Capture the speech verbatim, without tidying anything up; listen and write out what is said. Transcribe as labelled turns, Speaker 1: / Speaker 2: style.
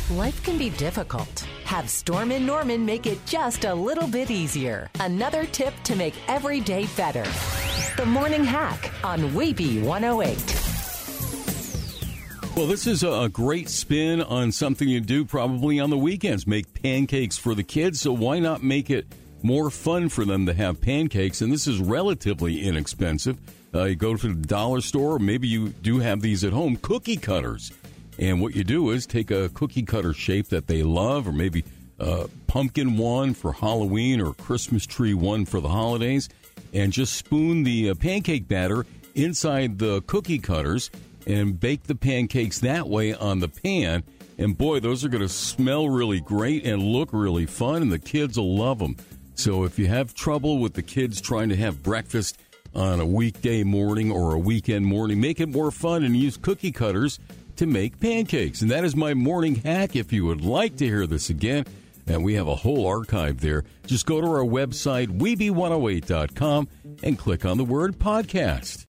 Speaker 1: Life can be difficult. Have Storm and Norman make it just a little bit easier. Another tip to make every day better. The Morning Hack on Weeby one oh eight.
Speaker 2: Well, this is a great spin on something you do probably on the weekends. Make pancakes for the kids, so why not make it more fun for them to have pancakes? And this is relatively inexpensive. Uh, you go to the dollar store, or maybe you do have these at home, cookie cutters. And what you do is take a cookie cutter shape that they love, or maybe a pumpkin one for Halloween or Christmas tree one for the holidays, and just spoon the uh, pancake batter inside the cookie cutters and bake the pancakes that way on the pan. And boy, those are going to smell really great and look really fun, and the kids will love them. So if you have trouble with the kids trying to have breakfast on a weekday morning or a weekend morning, make it more fun and use cookie cutters to make pancakes. And that is my morning hack. If you would like to hear this again, and we have a whole archive there, just go to our website, weeby one oh eight dot com, and click on the word podcast.